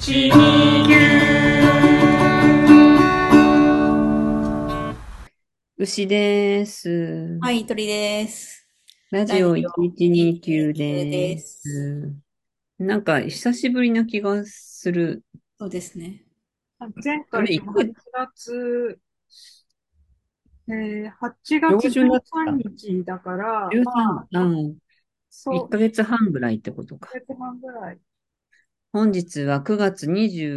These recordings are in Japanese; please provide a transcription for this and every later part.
牛です。 はい、鳥です。 ラジオラジオ 1129 129 でです。 す。なんか久しぶりな気がする。 そうですね。 前あれ、 回と8月、8月上旬だっ 13 た。 日だから、ま 13、 あ、 うん。1 そう、 ヶ月半ぐらいってことか。 1ヶ月半ぐらい。 本日は9月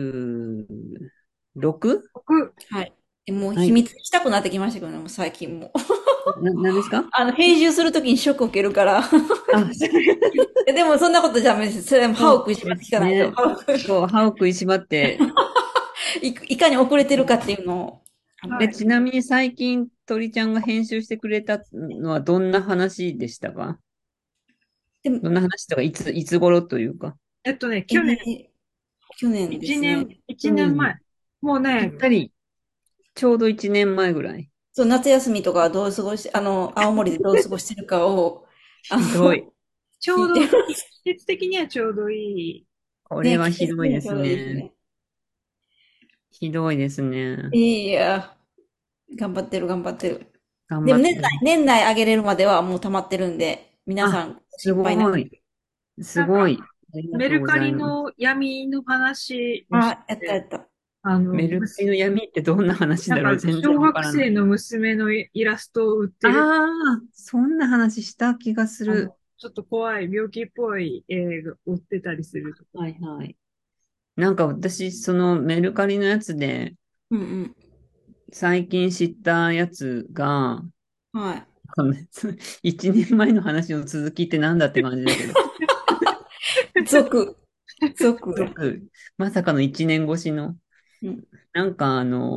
26？ 僕、 はい。もうはい。 秘密したくなってきましたけどね、もう最近もう。 何ですか？ 編集するときにショック受けるから。 あ、 でもそんなことじゃダメです。それは歯をそう食いしばって聞かないと。 ですね。そう、歯を食いしばって。 いかに遅れてるかっていうのを。 で、 はい。 ちなみに最近、鳥ちゃんが編集してくれたのはどんな話でしたか？ でも、 どんな話とか、いつ頃というか。 去年、 去年ですね。 一去年、 年前。もうね、 ぴったり、ちょうど1年前ぐらい。 そう、夏休みとかどう過ごし、青森でどう過ごしてるかを、 ひどい。 聞いてちょうど、季ます。 節的にはちょうどいい。 ね、 これは季ひどいで節的にちょうどいいですすね。 ね。 ひどいですね。 いや、頑張ってる、頑張ってる。 頑でも張ってる。 年内上げれるまではもう溜まってるんで、皆あ、 さんす心配なく。 ごい。すなんか、 ごい。ありがとうごメルカリざいます。 の闇の話をしあ、やったやて、 った。 あの、 メルカリの闇ってどんな話なんか、 だろう？全然小わからない。 学生の娘のイラストを売ってる、 ああ、そんな話した気がする。 ちょっと怖い、病気っぽい絵が売ってたりするとこ。 はいはい。なんか私、そのメルカリのやつで、 うん最近知ったやつが、 うん。は一年前の話の続きってなんだって感じだけど、 い。続や。 続、まさかの一年越しの、 うん。 なんか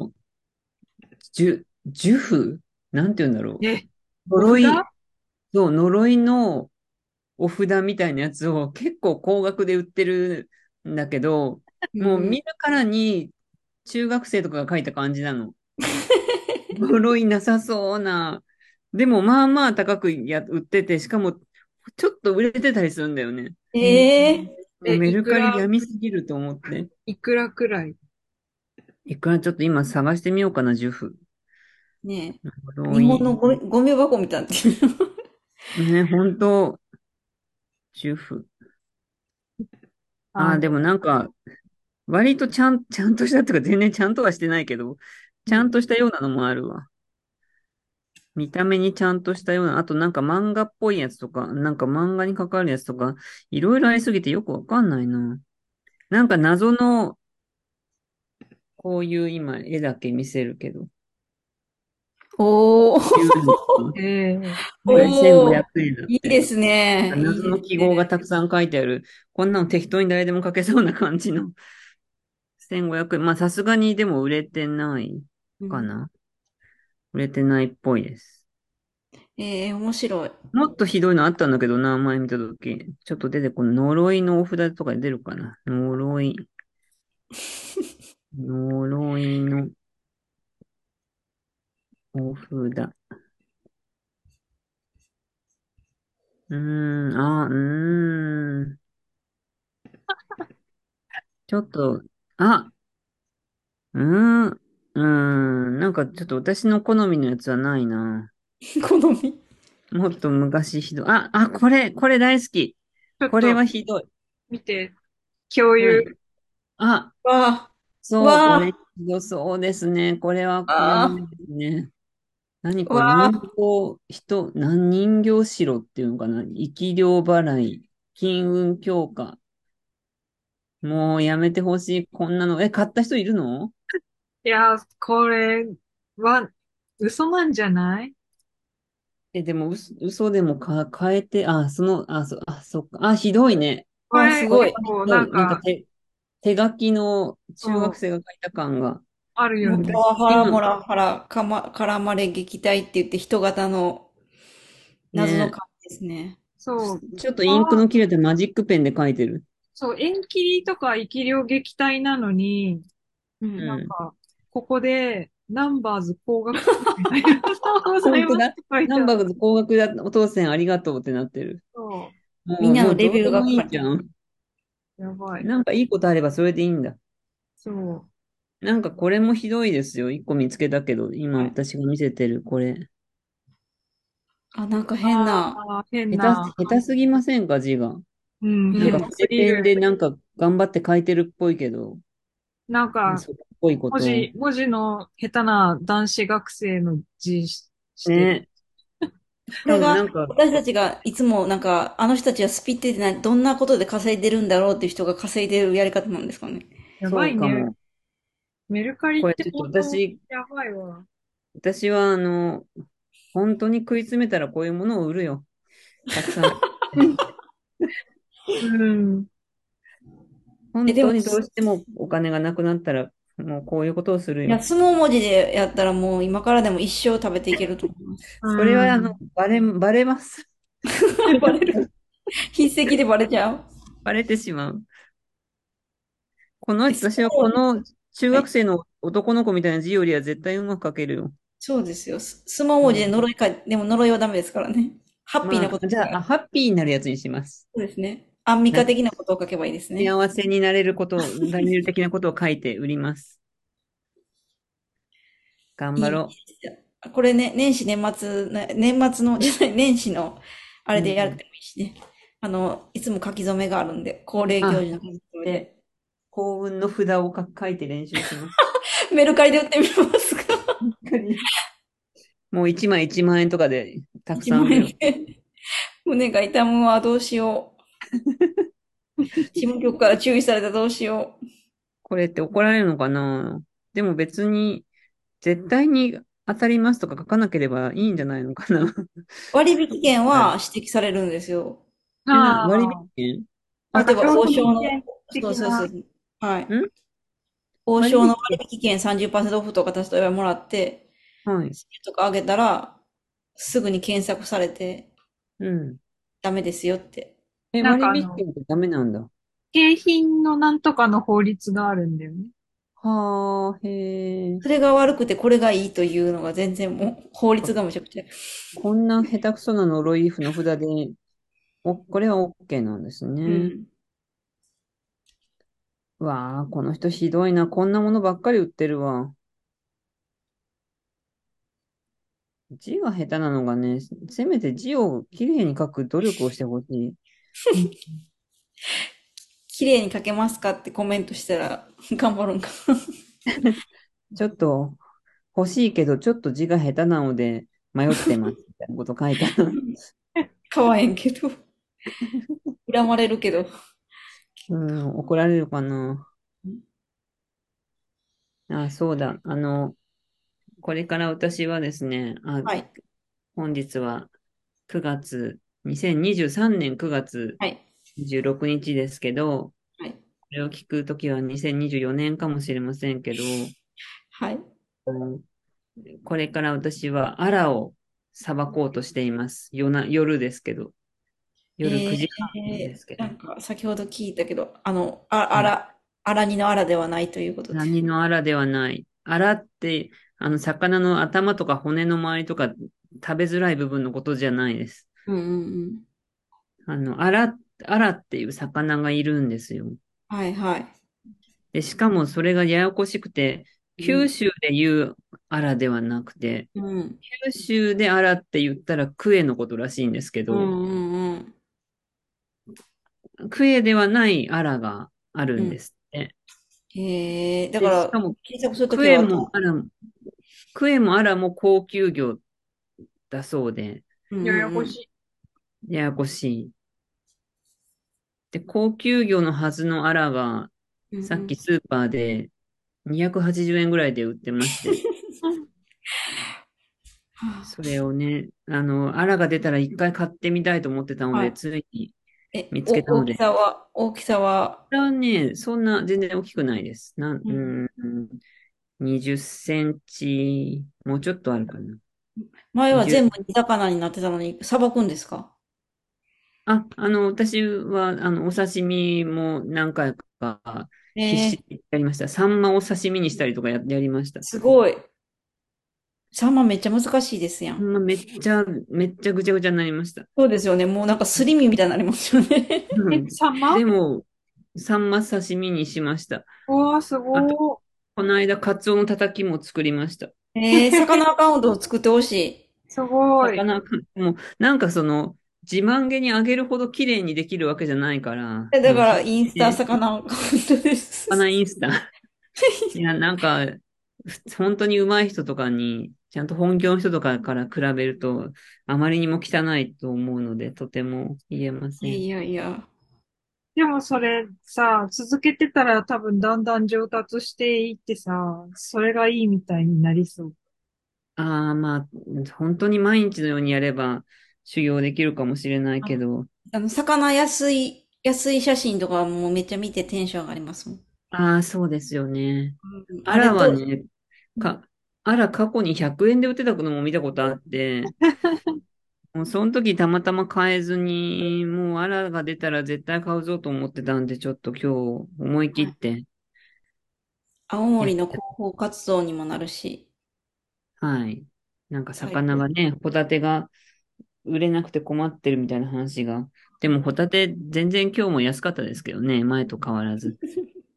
呪符なんて言うんだろえ、 う。 お札。 呪い、そう、呪いのお札みたいなやつを結構高額で売ってるんだけど、もううん見るからに中学生とかが書いた感じなの。呪いなさそうな。でもまあまあ高く売ってて、しかもちょっと売れてたりするんだよね。 ええもうメルカリ闇すぎると思って。 いくらくらい？ いくらちょっと今探してみようかな、ジュフ。 ねえ。日本呪い。 のゴミ箱みたいになってる。 ね、本当ジュフ。ああ、であの、 もなんか、割とちゃんとしたっていうか全然ちゃんとはしてないけど、ちゃんとしたようなのもあるわ。見た目にちゃんとしたような、あとなんか漫画っぽいやつとか、なんか漫画に関わるやつとか、いろいろありすぎてよくわかんないな。なんか謎の、こういう今絵だけ見せるけど、 おー、 ユーニこれ1500 おー、 円だって。 いいですね。いい謎の記ですね。 号がたくさん書いてある。こんなの適当に誰でも書けそうな感じの。1500円。まあさすがにでも売れてないうん、 かな。売れてないっぽいです。 面白い。 もっとひどいのあったんだけどな、前見たとき。ちょっと出てこの呪いのお札とかで出るかな。呪い。呪いのお札。ちょっと、あ、うーん、なんかちょっと私の好みのやつはないな。 好み。 もっと昔ひどい。これ大好き。これちょっとはひどい。 見て、共有。 はい。あ、 わー、 そう、これひわどそうですね。これはやばいあ、 ですね。何これ、 わあ、 人形城っていうのかな？生き量払い、金運強化。もうやめてほしい。こんなの。買った人いるの？ いや、これは嘘なんじゃない？ でも嘘でも変えて、そっか。ひどいね。 わあ、 これすごい。 これは結構ひどい。なんかなんか、 手書きの中学そう、 生が書いた感が。 あるよもうパね。 ワハラ、モ今、 ラハラ、絡まれ撃退って言って人型の謎のね、 感じですね。 そう、 ちょっとインクの切れたマジックペンで書いてる。 そう、縁切りとか生き量撃退なのに、 うん。 うん。 なんか、ここで、ナンバーズ高額当選ありがとうございますっ本当だ。 て書いてある。 ナンバー高額だ、お父さんありがとうってなってる。 そみんなもうどうのレビューでもいが書かれてる。 いじゃん。 う、やばい。 なんかいいことあればそれでいいんだ。 そう。 なんかこれもひどいですよ。一個見つけたけど、今はい。 私が見せてるこれ。 あ、なんか変あな、 あ、変な。 下手すぎませんか、字が。 うん、 なん下うん。 か筆ペン手すぎる。 でなんか頑張って書いてるっぽいけど、 なんか、 それっぽいこと。 文字の下手な男子学生の字してる。 ね。しかこれが、 もなんか、 私たちがいつもなんか、あの人たちはスピってどんなことで稼いでるんだろうっていう人が稼いでるやり方なんですかね。 やそばいね。 うかも。 メルカリってこれちょっと本当やばいわ。 私は本当に食い詰めたらこういうものを売るよ。たくさん。 うん。 でも、 本当にどうしてもお金がなくなったら、もうこういうことをするいや、 よ。 相撲文字でやったらもう今からでも一生食べていけると思います。 うそれはん。 バレます。 バレる。筆跡でバレちゃう。 バレてしまう。 相私はこ撲、 の中はい。 学生の男の子みたいな字よりは絶対うまく書けるよ。 そうですよ。相撲文字でうん。 呪いか、でも呪いはダメですからね。ハッピーなまあ、じゃあ、 ことが。 ハッピーになるやつにします。 そうですね。アンミカ的なことを書けばいいですね。 幸せになれること、なれる的なことを書いて売ります。頑いい張ろですよ。これね、年末の、じゃない、年始の、あう。 れうん。 でやってもいいしね。いつも書き初めがあるんで、恒例行あ、 事の書き初めで、 で。 幸運の札を書いて練習します。 メルカリで売ってみますか？ 本当にもう1枚1万円とかでたく 1万円さん売るよ。 で。胸が痛むわ、どうしよう。事務局から注意されたどうしよう。 これって怒られるのかな。でも別に、絶対に当たりますとか書かなければいいんじゃないのかな。 割引券は指摘されるんですよ。 割ああ、 引例えば、 なんか商王将の、 品券そう的な。 そうそう。はい。 券王将の割引券割引券30%オフとか例えばもらって、 はい。 とかあげたら、すぐに検索されて、 うん。 ダメですよって。 なん割か引券ってダメなんだ。 景品のなんとかの法律があるんだよね。 はあ、へえ。 それが悪くてこれがいいというのが全然もう法律がむちゃくちゃ。 こんな下手くそな呪いの札で、これは OK なんですね。 うん。 うわあ、この人ひどいな。こんなものばっかり売ってるわ。字が下手なのがね、せめて字をきれいに書く努力をしてほしい。 綺麗に書けますかってコメントしたら頑張るんか。 ちょっと欲しいけど、ちょっと字が下手なので迷ってます。みたいなこと書いたら。 買わへんけど。恨まれるけど。 うん、怒られるかな。あ、そうだ。これから私はですね、 はい。 本日は9月、2023年9月はい。 26日ですけど、 はい。 これを聞くときは2024年かもしれませんけど、 はい。 うんこれから私はアラをさばこうとしています。夜ですけど、夜9時半ですけど。 なんか先ほど聞いたけど、 はいアラニのアラではないということで。 何のアラではない。アラって、魚の頭とか骨の周りとか食べづらい部分のことじゃないです。 うんうんうん。 アラっていう魚がいるんですよ。 はいはい。 で、しかもそれがややこしくて、 うん。 九州で言うアラではなくて、 うん。 九州でアラって言ったらクエのことらしいんですけど、 うんうんうん。 クエではないアラがあるうん。 んですって。 へえ、だかで、しら、 かも、 検索するとクエきはもアラも、クエもアラも高級魚だそうで、 うんうややんうん。 こしい。 ややこしい。で、高級魚のはずのアラが、 うんうん。 さっきスーパーで280円ぐらいで売ってまして、それをね、アラが出たら一回買ってみたいと思ってたので、 はい。 ついに見つけたので、 大きさは、 これはね、そんな全然大きくないです。 うん。 20センチ、もうちょっとあるかな。 前は全部 20、 煮魚になってたのに、さばくんですか？ 私は、お刺身も何回か必死ええ、 でやりました。サンマを刺身にしたりとかやりました。 すごい。サンマめっちゃ難しいですやん。 めっちゃぐちゃぐちゃになりました。 そうですよね。もうなんかすり身みたいになりますよね。 え、 うん。 サンマでも、 サンマ刺身にしました。 わあ、すあと、 ごこの間、カツオのたたきも作りました。 魚アカウントを作ってほしい。 い。すごい。 魚、もう、なんか自慢げにあげるほど綺麗にできるわけじゃないから、 だから、 もう必インスタ死で、 魚アカウントです。 魚インスタ。いや、なんか、本当に上手い人とかに、ちゃんと本業の人とかから比べると、あまりにも汚いと思うので、とても言えません。 いやいやいや。 でもそれさ、続けてたら多分だんだん上達していってさ、それがいいみたいになりそう。 ああ、まあ、本当に毎日のようにやれば修行できるかもしれないけど、 魚安い写真とかもうめっちゃ見てテンション上がりますもん。 ああ、そうですよね。アラはあれと、 ね、か、アラ過去に100円で売ってたのも見たことあって、もうその時たまたま買えずに、もうアラが出たら絶対買うぞと思ってたんで、ちょっと今日思い切って青やっ森の広報活動にもなるし、 はい。なんか最高。 魚がね、ホタテが売れなくて困ってるみたいな話が。でもホタテ全然今日も安かったですけどね、前と変わらず。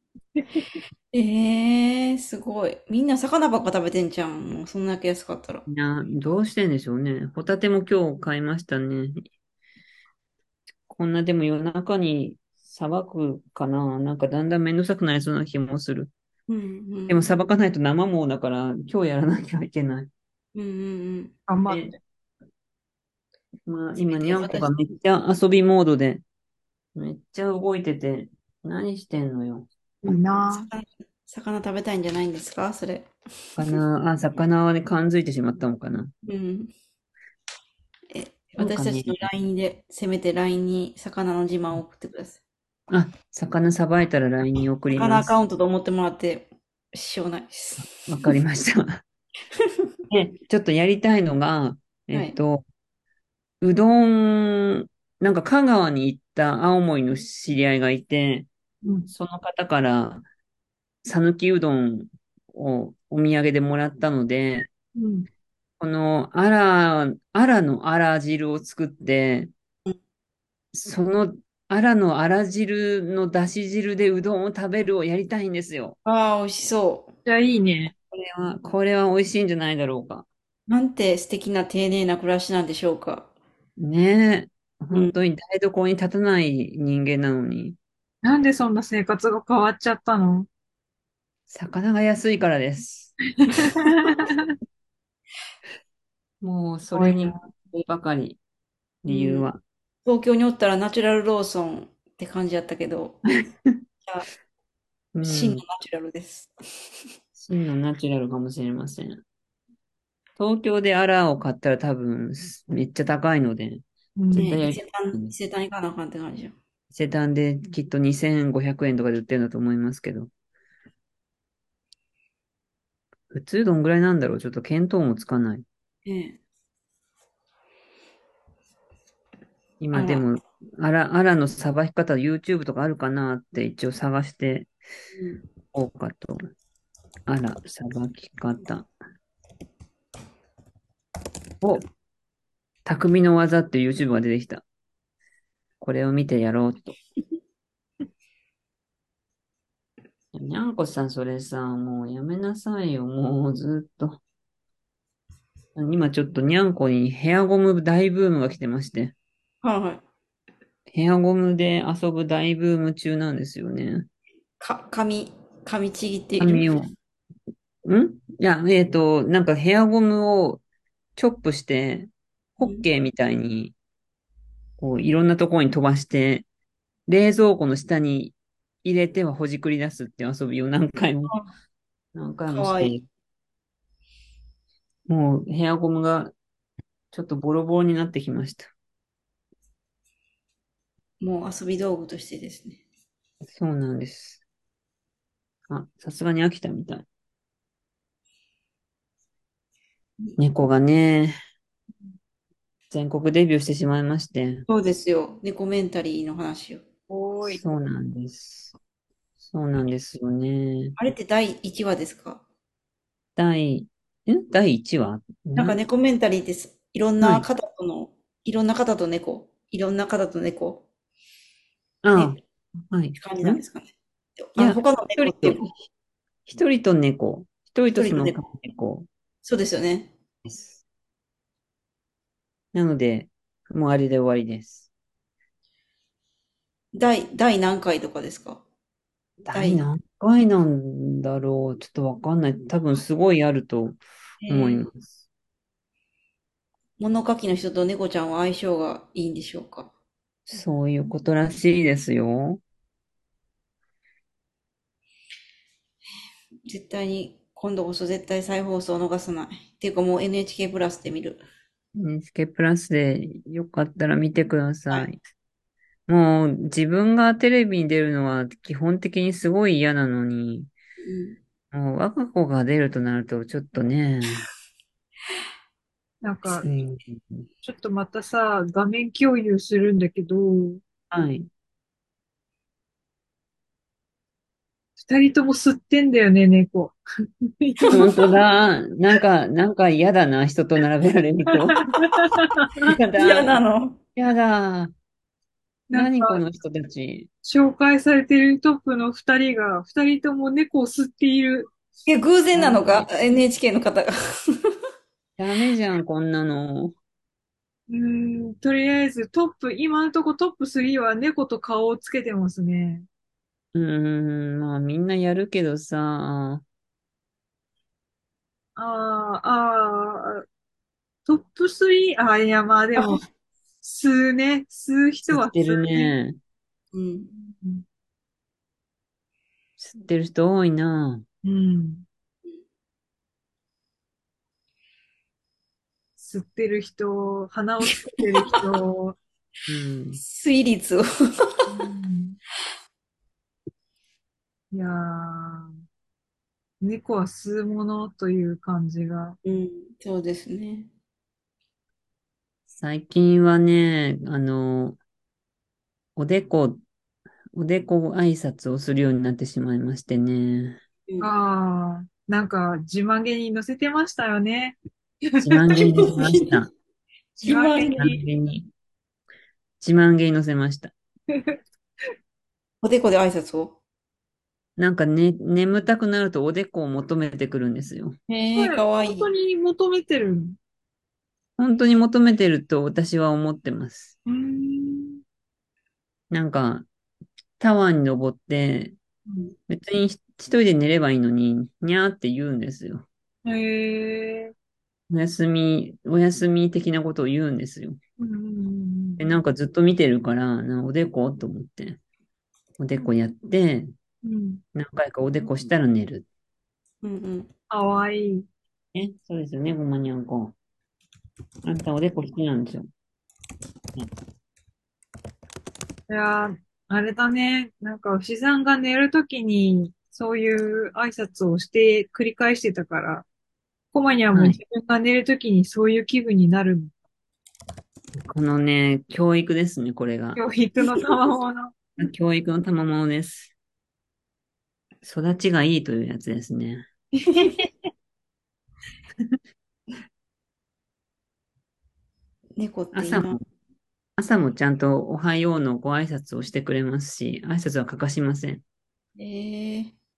すごい。みんな魚ばっか食べてんじゃん。もうそんだけ安かったら。 どうしてんでしょうね。ホタテも今日買いましたね。こんなでも夜中にさばくかな。なんかだんだんめんどくさくなりそうな気もする。 うんうでもん。 さばかないと生もんだから今日やらなきゃいけない。 うんうんうん。 で、 頑張って。 まあせめ今にゃんこて私、 がめっちゃ遊びモードでめっちゃ動いてて何してんのよ。 いいな。 魚、魚食べたいんじゃないんですかそれ？ 魚はね、感づいてしまったのかな。 うん。え、 なんかね、 私たちの LINE で、せめて LINE に魚の自慢を送ってください。 魚さばいたら LINE に送り魚アカウます。 ントと思ってもらって、しょうがないです。 わかりました。で、ちょっとやりたいのが、えはい。 っと、うどん、なんか香川に行った青森の知り合いがいて、 うん。 その方から讃岐うどんをお土産でもらったので、 うん。 このアラのあら汁を作って、そのアラのあら汁のだし汁でうどんを食べるをやりたいんですよ。 ああ、美味しそう。 じゃあいいね。 これは美味しいんじゃないだろうか。 なんて素敵な丁寧な暮らしなんでしょうか。 ねえ。 うん。 本当に台所に立たない人間なのに、 なんでそんな生活が変わっちゃったの？ 魚が安いからです。もう、それに多いな。 ばかり、 うん。 理由は。 東京におったらナチュラルローソンって感じやったけど、じゃあ、 うん。 真のナチュラルです。 真のナチュラルかもしれません。東京でアラを買ったら多分、めっちゃ高いので、 うん。 絶対やりたい。 伊勢丹行かなあかんって感じよ。 伊勢丹できっと2500円とかで売ってるんだと思いますけど、普通どんぐらいなんだろう、ちょっと見当もつかない。 ねえ。あら。 今でも、アラのさばき方、YouTube とかあるかなって一応探してうん。 おうかと。アラ、さばき方。お、匠の技っていう YouTube が出てきた。これを見てやろうと。にゃんこさん、それさ、もうやめなさいよ。もうずっと。今ちょっとにゃんこにヘアゴム大ブームが来てまして。 はいはい。 ヘアゴムで遊ぶ大ブーム中なんですよね。 噛みちぎっている。 髪を。いや、なんかヘアゴムをチョップして、ホッうん。 ケーみたいに、こう、いろんなところに飛ばして、冷蔵庫の下に入れてはほじくり出すっていう遊びを何回かわいい。 もして、もうヘアゴムがちょっとボロボロになってきました。 もう遊び道具としてですね。 そうなんです。さすがに飽きたみたい。猫がね、全国デビューしてしまいまして。 そうですよ。猫メンタリーの話を。 多い。 そうなんです。そうなんですよね。 あれって第1話ですか？ 第、第1話なんか猫メンタリーです。 はい。 いろんな方と猫、いろんな方と猫、 ああ、 ね。 はい。 感じなんですかね。 いや、 他の猫っていう一人と猫。一人と一人その飼うの猫。 猫そうですよね。 です。なので、もうあれで終わりです。 第何回とかですか？第、 第何回なんだろう。ちょっとわかんない。多分すごいあると思いまえー、 す。 物書きの人と猫ちゃんは相性がいいんでしょうか？ そういうことらしいですよ。 絶対に、今度こそ絶対再放送を逃さない。っていうかもう NHK プラスで見る。 NHK プラスでよかったら見てくだはい。 さい。もう自分がテレビに出るのは基本的にすごい嫌なのに、 うん。 もう我が子が出るとなるとちょっとね、 なんか、 つい、 ちょっとまたさ、画面共有するんだけど、 はい。 二人とも吸ってんだよね、猫。 本当だ。なんか嫌だな、人と並べられると。嫌嫌だ。 なの。 嫌だ。 なんか、 何この人たち。 紹介されてるトップの二人が、二人とも猫を吸っている。 偶然なのか？ ダメ。 NHK の方が。 ダメじゃん、こんなの。 とりあえず今のとこトップ3は猫と顔をつけてますね。 まあみんなやるけどさ、 トップ3、いや、まあでも、吸う人は知ってる吸うね。 ね。 うん。 うん知ってる人多いな。 うん。吸ってる人、鼻をつけてる人、 うん。 推率を。 うん、いやー、猫は吸うものという感じが。 うん、そうですね。 最近はね、おでこ、おでこ挨拶をするようになってしまいましてね。 うん。 なんか自慢げに載せてましたよね。 自慢げに乗せました。 自慢げ自慢げ。 自慢に。 げに、自慢げに乗せました。 おでこで挨拶を。 なんかね、眠たくなるとおでこを求めてくるんですよ。 へえ、 これ、 かわいい。 本当に求めてるの？ 本当に求めてると私は思ってます。 うーん。 なんか、タワーに登って、 うん。 別に一人で寝ればいいのに、にゃーって言うんですよ。 へえ。 お休み的なことを言うんですよ。 うんうんで、なんかずっと見てるから、おでこと思って、おでこやって、 うんうん。 何回かおでこしたら寝る。 うんうん。 かわいい。 そうですよね、ごまにゃんこ。あんたおでこ好きなんでしょ。ね。 いやー、あれだね。なんか、牛さんが寝るときに、そういう挨拶をして繰り返してたから、コマニャンもはい。 自分が寝るときにそういう気分になるの。 このね、教育ですね、これが。 教育の賜物。 教育の賜物です。育ちがいいというやつですね。 猫っていいな。 朝も、朝もちゃんとおはようのご挨拶をしてくれますし、挨拶は欠かしません。 ええ、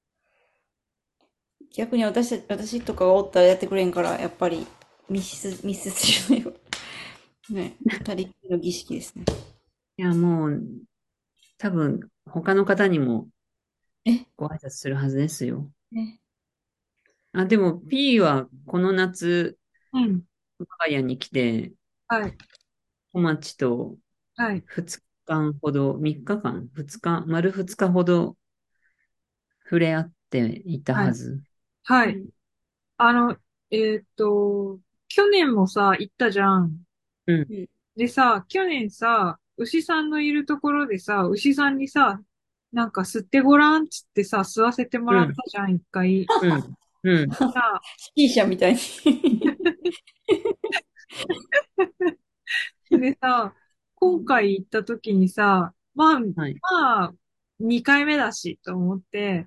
逆に私とかがおったらやってくれんから、やっぱり密接じゃないわ。ね、二人っきりの儀式ですね。 いや、もう、多分、他の方にもえ、 ご挨拶するはずですよ。 ね、 あ、でも、P はこの夏、 うん。 我が家に来て、 はい。 小町とはい。 2日間ほど、3日間、2日、丸2日ほど触れ合っていたはい。 はず。 はい。 うん、 あの、去年もさ、行ったじゃん。 うん、 うん、 でさ、去年さ、牛さんのいるところでさ、牛さんにさ、なんか吸ってごらんっつってさ、吸わせてもらったうん、 じゃん、一回。 うん、うん。 さ、 スキー車みたいに。 でさ、今回行った時にさ、 はい。 まあ、2回目だし、と思って、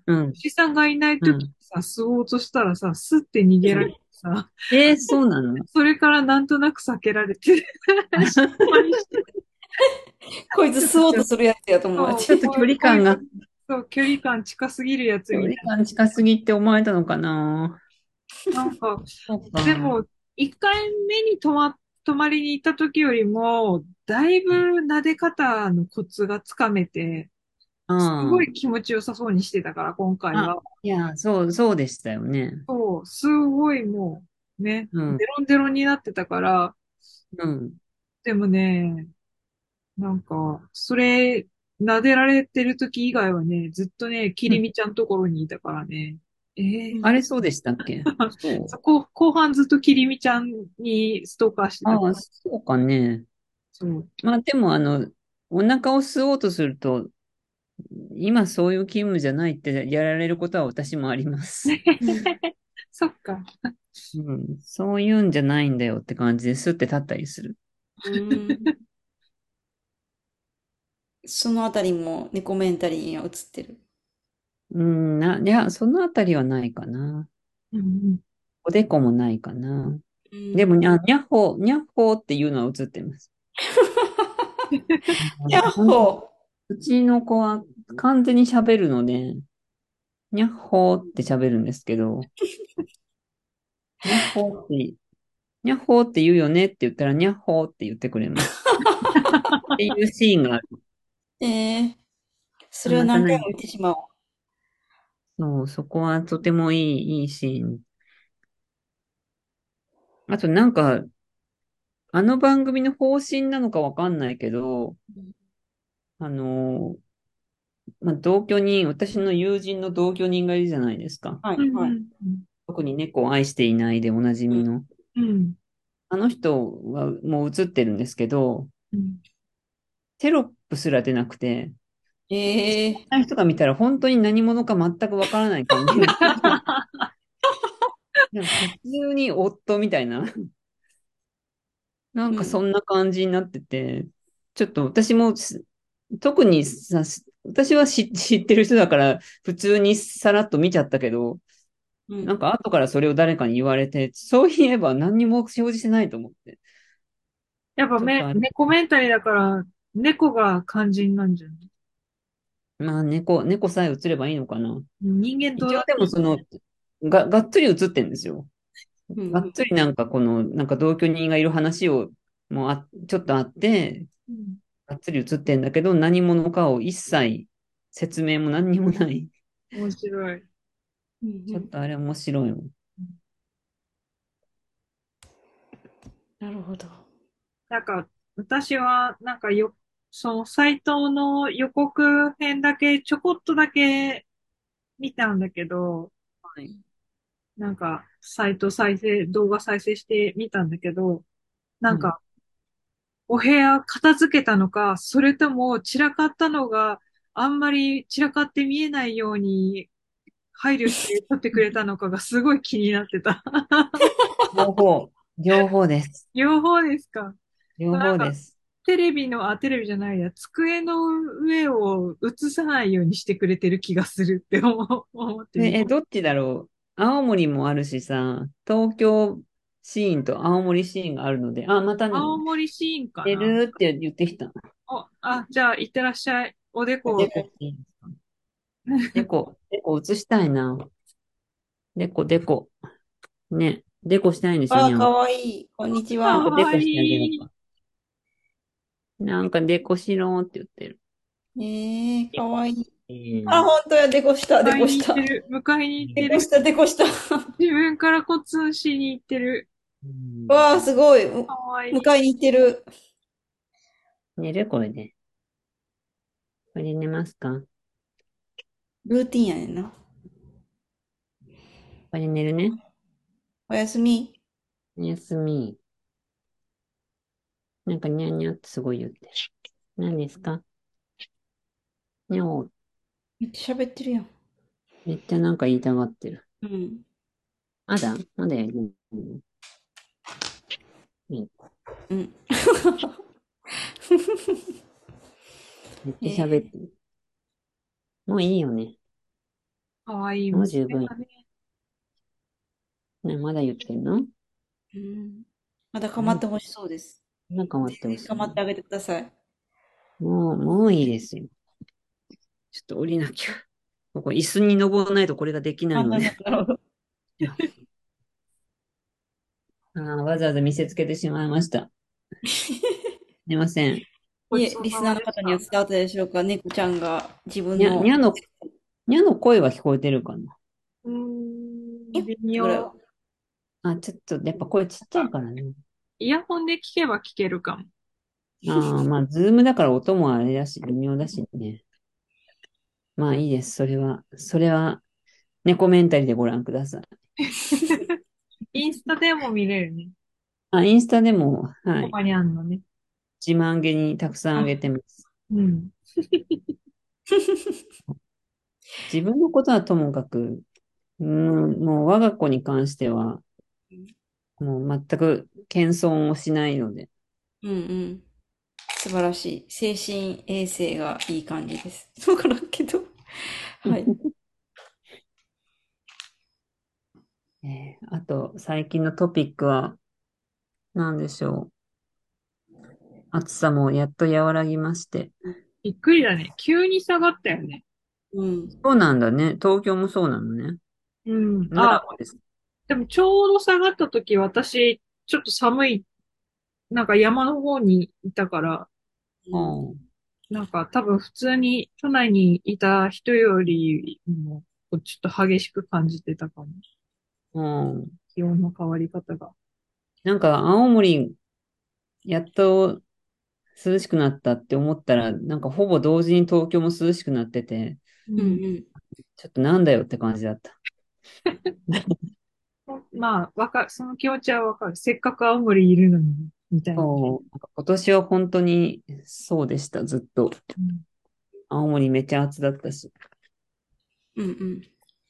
うん、 牛さんがいない時にうん、 さ、吸おうとしたらさ、吸って逃げられうん。 てさ、 そうなの？ それからなんとなく避けられて、失敗して。 こいつ吸おうちょっと、 とするやつやと思われそう、 て。 ちょっと距離感が、 そう、距離感近すぎるやつ距みたい離感近すぎって思われたのかな。 な。なんか、 そうか。 でも、一回目に泊まりに行った時よりも、だいぶ撫で方のコツがつかめて、すごあい気持ちよさそうにしてたから、今回あ。 は。 いや、そうでしたよね。 そう、すごいもう、ね、 うん、 デロンデロンになってたから、 うん。 でもね、なんか、それ、撫でられてる時以外はね、ずっとね、キうん。 リミちゃんところにいたからね、えー、 あれ、そうでしたっけ？そそこ、後半ずっとキリミちゃんにストーカーしてう。 た。 ああ、そうかね。 そう。 まあ、でも、お腹を吸おうとすると、今そういう勤務じゃないってやられることは私もあります。 うん。 そっか。 うん。そういうんじゃないんだよって感じですって立ったりする。 うん。そのあたりも猫メンタリーには映ってる。 うん、いや、そのあたりはないかな。 うん。 おでこもないかな。 うん。 でも、にゃっほーっていうのは映ってます。 ヤッほんホうちの子は完全に喋るので、にゃっほーって喋るんですけど、にゃっほーって、にゃっほーって言うよねって言ったら、にゃっほーって言ってくれます。っていうシーンがある。 ー。そあ、 れをまた何回も見何？ てしまおう。 そう、そこはとてもいいシーン。あとなんか、あの番組の方針なのかわかんないけど、あの、まあ、同居人、私の友人の同居人がいるじゃないですか。 はい、はい。 うん。 特に猫を愛していないでおなじうん。 みの。 うん。 あの人はもう映ってるんですけど、 うん。 テロップすら出なくて、 ええ。 あの人が見たら本当に何者か全くわからない感じになってて、なんか普通に夫みたいな、なんうん。 かそんな感じになってて、ちょっと私も特にさ、私は知ってる人だから普通にさらっと見ちゃったけど、 うん。 なんか後からそれを誰かに言われて、そういえば何にも表示してないと思って。 やっぱちょっとあれ、 猫メンタリーだから、猫が肝心なんじゃない？ まあ猫さえ映ればいいのかな。 人間どう一応だっていい。 でもがっつり映ってんですよ。 うん。 がっつりなんかなんか同居人がいる話を、ちょっとあって、 うん。 がっつり映ってんだけど、何者かを一切説明も何にもない。 面白い。 うん。うん。 ちょっとあれ面白いもん。 なるほど。 なんか、私は、そのサイトの予告編だけ、ちょこっとだけ見たんだけど、 はい。 動画再生してみたんだけど、なうん。 んか、お部屋片付けたのか、それとも散らかったのがあんまり散らかって見えないように配慮して撮ってくれたのかがすごい気になってた。 両方です。 両方ですか？ 両なんか、 方です。 テレビじゃないや、机の上を映さないようにしてくれてる気がするって思ってみで、 た。 どっちだろう。青森もあるしさ、東京シーンと青森シーンがあるので、あ、また青森シーンか寝な。 るって言ってきた。 じゃあ、行ってらっしゃい。おでこ。 でこっていいですか？でこ映したいな。でこ。ね。でこしたいんでしょ、 ああ、 にゃん。 かわいい。こんにちかは。 わいでこしてあげようい。 か。なんかでこしろーって言ってる。 かわいい。 えあ、 ー、 本当や、デコした、デ迎えコした。 に行ってる。迎えに行ってる。 デコした、デコした。 自分からコツンしに行ってる。 うん、 わあ、すごい。 かわいい。 迎えに行ってる。 寝るこれで。これで寝ますか？ ルーティンやねんな。 これで寝るね。 おやすみ。 おやすみ。なんかにゃんにゃんってすごい言ってる。何ですか？にゃお、 めっちゃ喋ってるやん。 めっちゃなんか言いたがってる。 うん。 まだやるの？うん。 うん。 めっえちゃ喋ってー、 る。もういいよね。 かわいいもう娘十分。 だね。 ね、まだ言ってんの？ うん。まだ構はい。 ってほしそうです。 なんか待っ全然てほしい。 構ってあげてください。 もういいですよ。ちょっと降りなきゃ。ここ椅子に登らないとこれができなあ、 いので。 なるほど、なるほど。 わざわざ見せつけてしまいました。すみません。 いえ、 ごちそうさリスナーのまでした。 方には伝わったでしょうか。猫ちゃんが自分にゃ、にの、 ゃの、にゃの声は聞こえてるかな。 うーいや、 ん、微ぐらいは。 妙。 あ、ちょっと、やっぱ声ちっちゃいからね。 イヤホンで聞けば聞けるかも。 まあ、ズームだから音もあれだし、微妙だしね。まあいいです。それは、猫メンタリーでご覧ください。 インスタでも見れるね。 インスタでも、はい、 たまにあんのね。 自慢げにたくさんああ、 げてます。 うん。 自分のことはともかく、もう我が子に関しては、もう全く謙遜をしないので、 うんうん。素晴らしい。精神衛生がいい感じです。わからんけど。はい。 あと、最近のトピックは何でしょう。暑さもやっと和らぎまして。 びっくりだね。急に下がったよね。 うん。 そうなんだね。東京もそうなのね。 うん。 奈あ、 良もです。 でもちょうど下がった時、私、ちょっと寒い、なんか山の方にいたから、 うん。 うん。 なんか多分普通に都内にいた人よりも、ちょっと激しく感じてたかも。 うん。 気温の変わり方が。 なんか、青森、やっと涼しくなったって思ったら、なんかほぼ同時に東京も涼しくなってて、 うんううん。 ん。 ちょっとなんだよって感じだった。 まあ、その気持ちはわかる。せっかく青森いるのに、みたいな。 そう、なんか今年は本当にそうでした、ずっと。 うん。 青森めっちゃ暑だったし。 うんうん。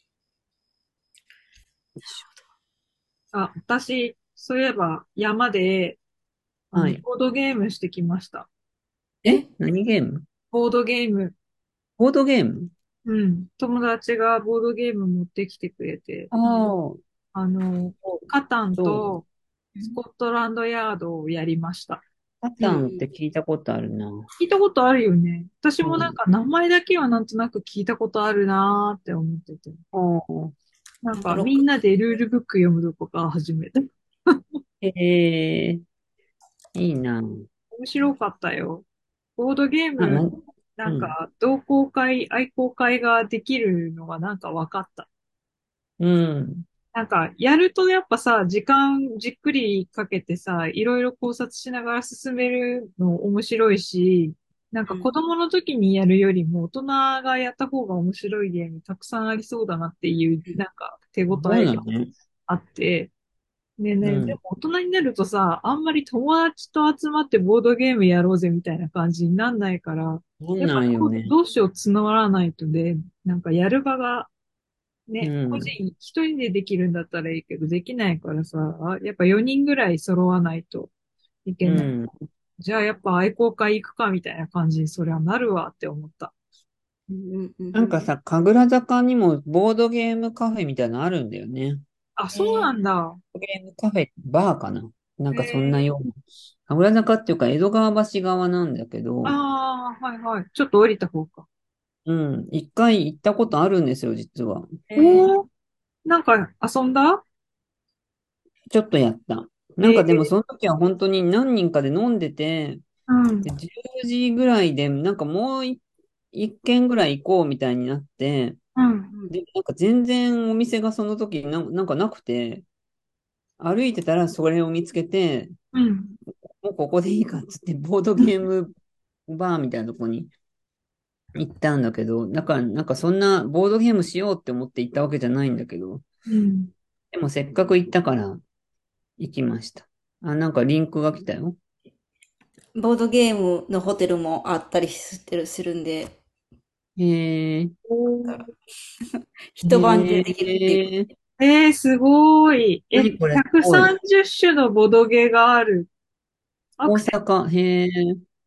あ、私、そういえば山で、 はい。 ボードゲームしてきました。 何ゲーム？ ボードゲーム。 ボードゲーム？ うん。友達がボードゲーム持ってきてくれて、 ああ、 あの、カタンそう。 とスコットランドヤードをやりました。 パうんうターンってん。 聞いたことあるな。 聞いたことあるよね。私もなんうん。 か名前だけはなんとなく聞いたことあるなーって思ってて。 ああ、 なんなんかロック。 かみんなでルールブック読むとこから始めた。 ええ、いいな。 面白かったよ。ボードゲーあ、 ム、なうん。 んか同好会、愛好会ができるのがなんか分かった。 うん。 なんか、やるとやっぱさ、時間じっくりかけてさ、いろいろ考察しながら進めるの面白いし、なんか子うん。 供の時にやるよりも大人がやった方が面白いゲームたくさんありそうだなっていう、なんか手応そうえがなのね。 あって、でうん。 も大人になるとさ、あんまり友達と集まってボードゲームやろうぜみたいな感じになんないから、 そうなやっぱんよね。 どうしよう募らないとで、なんかやる場がね、個うん。 人一人でできるんだったらいいけど、できないからさ、やっぱ4人ぐらい揃わないといけない。 うん。 じゃあやっぱ愛好会行くかみたいな感じにそりゃなるわって思った。 うんうんうん。 なんかさ、神楽坂にもボードゲームカフェみたいなのあるんだよね。 あ、 えそうなんー、 だ。 ボードゲームカフェ、バーかな。なんかそんなえー、 ような。神楽坂っていうか江戸川橋側なんだけど、 ああ、はいはい。ちょっと降りた方か。 うん。一回行ったことあるんですよ、実は。 おー、なんか遊んだ？ ちょっとやった。なんかでもえー、 その時は本当に何人かで飲んでて、 うん、 で10時ぐらいで、なんかもう一軒ぐらい行こうみたいになって、 うん、 うん。 で、なんか全然お店がその時なんかなくて、歩いてたらそれを見つけて、 うん、 もうここでいいかっつって、ボードゲームバーみたいなとこに行ったんだけど、だからなんかそんなボードゲームしようって思って行ったわけじゃないんだけど、 うん。 でもせっかく行ったから行きました。なんかリンクが来たよ。 ボードゲームのホテルもあったりするんで、 へえ、 おー、 一晩中へできるっていう。 え、 すごい。 何これすごい。 130種のボドゲがある。ア大クセス。 阪、へえ。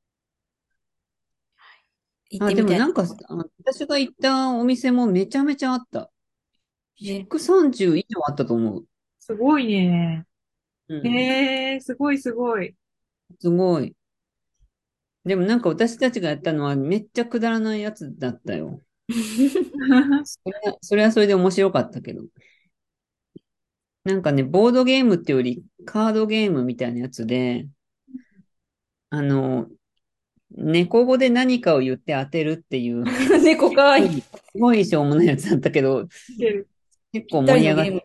で行ってみたいもなんか、 な。 私が行ったお店もめちゃめちゃあった。 ね。 130以上あったと思う。 すごいね。 うん。 すごいすごい。 すごい。 でもなんか私たちがやったのはめっちゃくだらないやつだったよ。それはそれで面白かったけど。なんかね、ボードゲームっていうよりカードゲームみたいなやつで、あの、猫語で何かを言って当てるっていう、 猫かわいい。 すごいしょうもないやつだったけど、結構ぴった盛り上がっりのゲーム。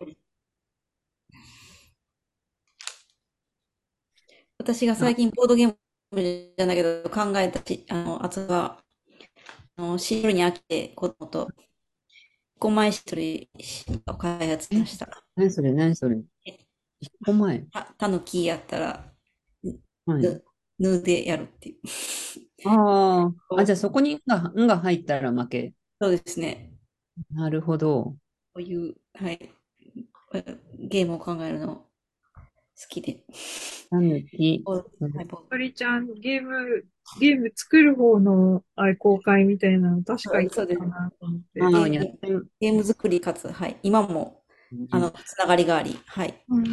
私がた。 最近ボードゲームじゃないけど考えたし、あとは、シンプルに飽きて子供と、狛江市とりを開発しえ、 ました。 何それ、何それ。一個前。 タヌキやったら、 はい。 ぬ、ぬでやるっていう。 ああ、あ、じゃあそうそこにんが入ったら負け。 そうですね。 なるほど。 こういう、はい、ゲームを考えるの好きで。 たぬき。 はい、 ありちゃん、ゲーム作る方の愛好会みたいなの確かいいそうです。 かなと思って。 ああ、 ゲーム、ゲーム作りかつ、はい、今も、つながりがあり、はい。 うん。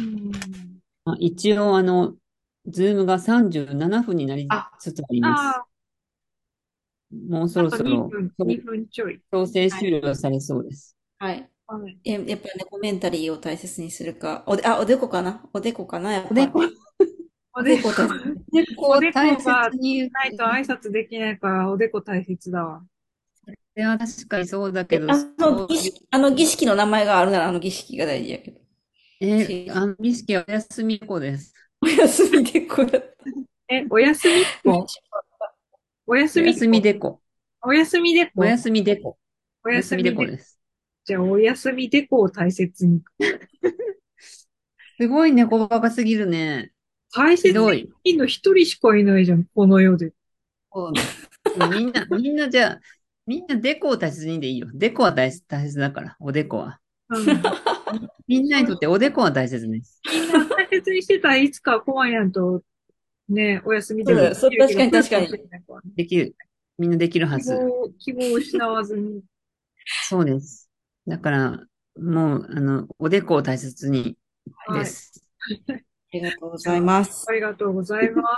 一応、ズームが37分になりあ、 つつあります。 あもうそあとろそろ 2分ちょい。 強制はい。 終了されそうです。 はい。 はい。 やっぱりね、コメンタリーを大切にするか、おでこかなおでこかなやっぱり。 おでこ、 おでこ、 おでこ大切。 おでこおでを大こが切に言って、 ないと挨拶できないからおでこ大切だわ。 それは確かにそうだけど、そういう、 あの儀式の名前があるならあの儀式が大事やけど。 儀式はお休み子です。 お休みでこうやった。 おやすみっこおやお休みすみっこでこ。 おやすみでおこ休みでこ。 おやお休みですみで、 こです。 じゃあおやすみでこを大切に。 すごい猫バカすぎるね。 大切ひどい。 にの一人しかいないじゃん、この世で。 そうみんなじゃあ、みんなデコを大切にでいいよ。デコは大切だから、おでこは。 うん。 みんなにとっておでこは大切です。 みんな大切にしてたらいつかコアやんとね、お休みでもでそうだよ。そう、 きる日確かにが来るかもし確かに。 れないからね。 できる。みんなできるはず。 希望を失わずに。 そうです。だから、もう、おでこを大切にではい。 す。 ありがとうごじゃあ、 ざいます。 ありがとうございます。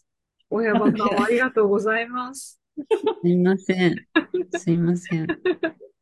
親バカをありがとうございます。 すいません。すいません。